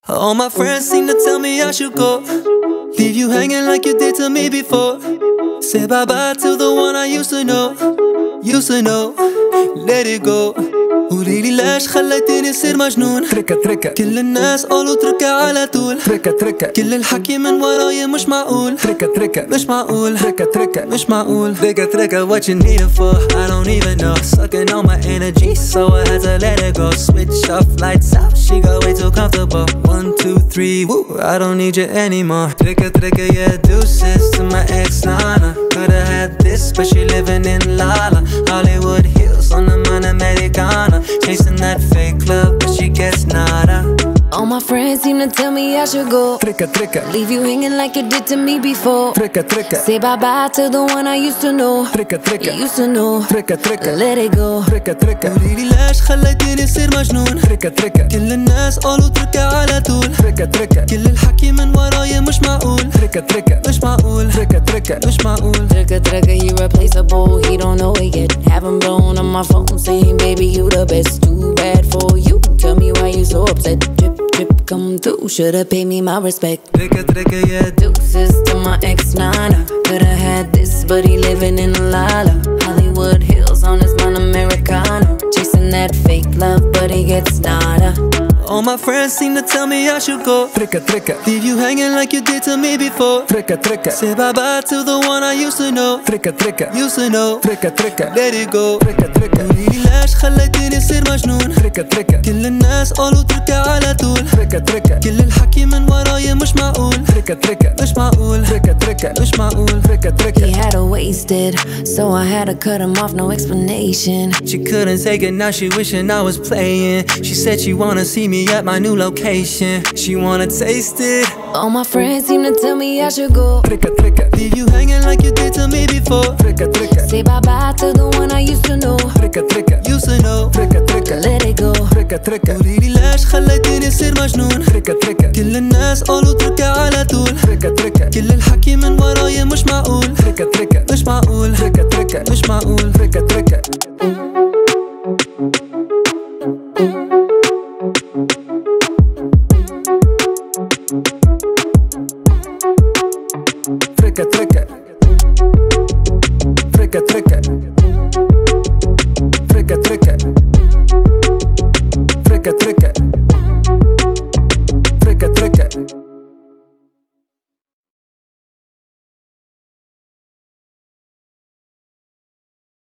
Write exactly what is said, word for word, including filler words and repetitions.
All my friends seem to tell me I should go, leave you hanging like you did to me before. Say bye-bye to the one I used to know, used to know. Let it go. قوليلي ليش خليتيني صير مجنون. تركة تركة كل الناس قالوا تركة على طول. تركة تركة كل الحكي من وراي مش معقول. تركة تركة مش معقول. تركة تركة مش معقول. تركة تركة what you need it for, I don't even know. Sucking on my energy so I had to let it go. Switch off lights out, she got way too comfortable. One, two, three, woo, I don't need you anymore. Tricka, tricka, yeah, deuces to my ex-nana. Could've had this, but she living in Lala. Hollywood Hills on the Monamericana. Chasing that fake love, but she gets nada. All my friends seem to tell me I should go, تركة تركة leave you hanging like you did to me before. تركة تركة Say bye-bye to the one I used to know, تركة you تركة used to know. تركة تركة Let it go. تركة تركة قوليلي ليش خليتيني صير مجنون. تركة تركة كل الناس قالوا تركة على طول. تركة تركة كل الحكي من وراي مش معقول. تركة تركة مش معقول. تركة تركة مش معقول. Trigger, trigger, he replaceable, he don't know it yet. Haven't blown on my phone saying, baby, you the best. Too bad for you, tell me why you so upset. Drip, drip, come through, should've paid me my respect. Tricka, tricka, yeah, Deuces to my ex-nana. Could've had this, but he living in Lala. Hollywood Hills on his Monamericana. Chasing that fake love, but he gets nada. all my friends seem to tell me I should go, تركة تركة leave you hanging like you did to me before. تركة تركة Say bye-bye to the one I used to know, تركة تركة used to know. تركة تركة Let it go. تركة تركة قوليلي ليش خليتيني صير مجنون. تركة تركة كل الناس قالوا تركة على طول. تركة تركة كل الحكي من وراي مش معقول. تركة تركة مش معقول. تركة تركة مش معقول. تركة He تركة had her wasted, so I had to cut him off, no explanation. She couldn't take it, now she wishing I was playing. She said she wanna see me at my new location. She wanna taste it. All my friends seem to tell me I should go, تركة تركة Leave you hanging like you did to me before. تركة تركة say bye-bye to the one I used to know, تركة تركة Used to know. تركة تركة let it go. تركة تركة قوليلي ليش خليتيني صير مجنون. تركة تركة كل الناس قالوا تركة على طول. تركة تركة كل الحكي من وراي مش معقول. تركة تركة مش معقول. تركة تركة مش معقول. تركة تركة